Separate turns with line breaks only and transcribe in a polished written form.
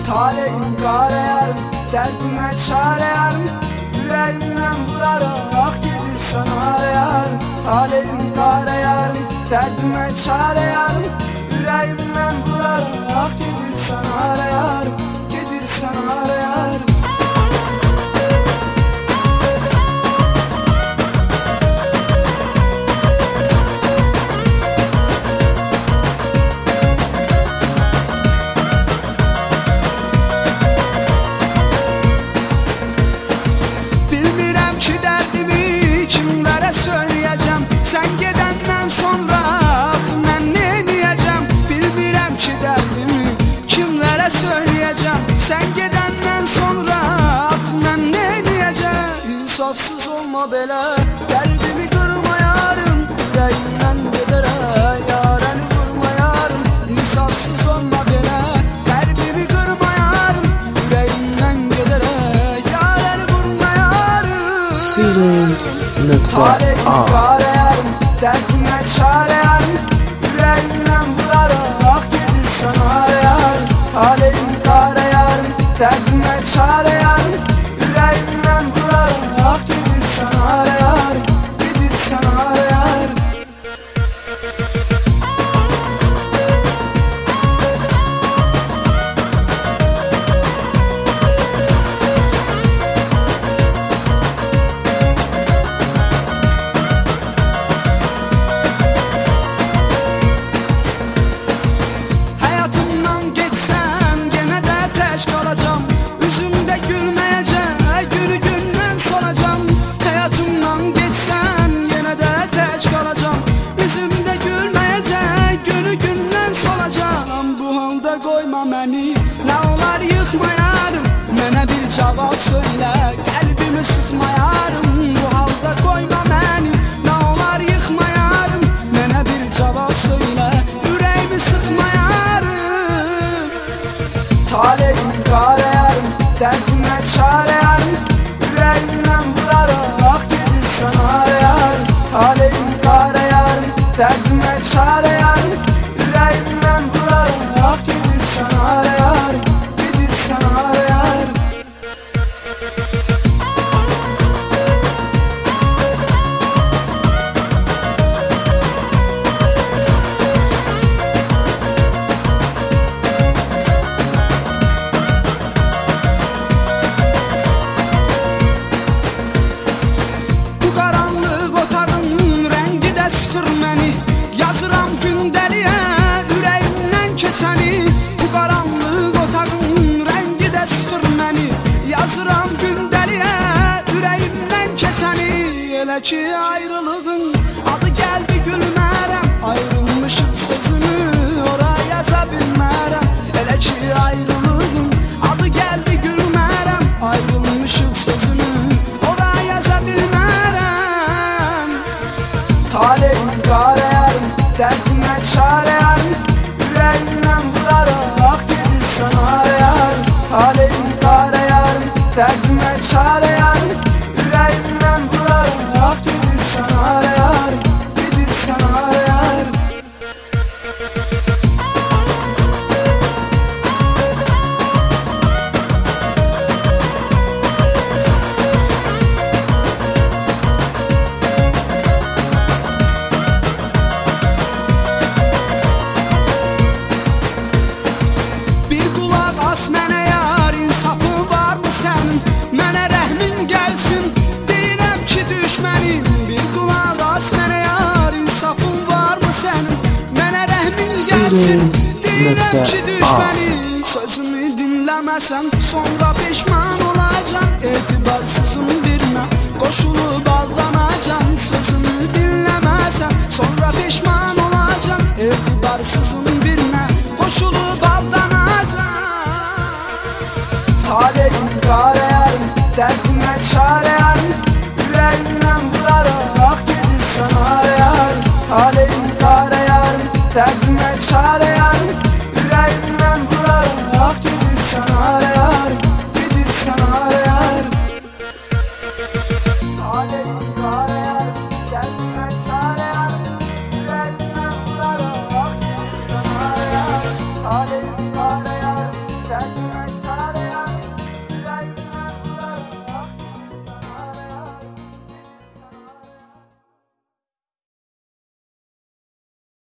Taleyim kare yarım, derdime çare yarım. Yüreğimden vurarak gelirsen ara yarım. Taleyim kare yarım, derdime çare yarım. Yüreğimden vurarak gelirsen ara yarım. Gelirsen ara yarım. Sen gedenden sonra aklımdan ne diyeceğim? İnsafsız olma bela, kalbimi kırma yarım. Yüreğimden gedere, yareni vurma yarım. İnsafsız olma bela, kalbimi kırma yarım. Yüreğimden gedere, yareni vurma yarım. Taleyim kare yarım, derdime çare yarım. Yüreğimden vurarak gelirsen ara yarım. Taleyim kare yarım, derdime çare yarım. Yüreğimden vurarak gelirsen ara yarım. Gelirsen ara yarım. Hayatımdan geçsem gene de teş kalacağım. Yüzümde gülmeyecek, gülü günden solacağım. Hayatımdan geçsem gene de teş kalacağım. Yüzümde gülmeyecek, gülü günden solacağım. Bu halda koyma beni, ne olar yıkma yarım. Mənə bir cevap söyle, kalbimi sıkma yarım. Bu halda koyma beni, ne olar yıkma yarım. Mənə bir cevap söyle, yüreğimi sıkma yarım. Taleyim kare yarım, derdime çare yarım. Yüreğimden vurarak gelirsen ara yarım. Taleyim kare yarım, derdime çare yarım. Yüreğimden vurarak gelirsen ara yarım. Gelirsen ara yarım. Bu karanlık otağın rengi de sıkır beni. Yazıram gündeliğe yüreğimden keçeni. Bu karanlık otağın rengi de sıkır beni. Yazıram gündeliğe yüreğimden keçeni. Elə ki ayrılığın adı geldi gülmərəm. Ayrılmışıq sözünü oraya yaza bilmərəm. Elə ki ayrılığın adı geldi gülmərəm. Ayrılmışıq sözünü oraya yaza bilmərəm. Taleyim kare yarım, derdime çare yarım. Yüreğimden vurarak gelirsen ara yarım. Taleyim kare yarım, derdime çare yarım. Yüreğimden vurarak gelirsen ara yarım. Gelirsen ara yarım. Bir kulak as mənə yar, insafı var mı sənin? Mənə rəhmin gəlsin, deyirəm ki düşmənim. Bir kulak as mənə yar, insafın var mı sənin? Mənə rəhmin gəlsin, deyirəm ki düşmənim. Sözümü dinləməsən sonra pişman olacam. Etibarsızım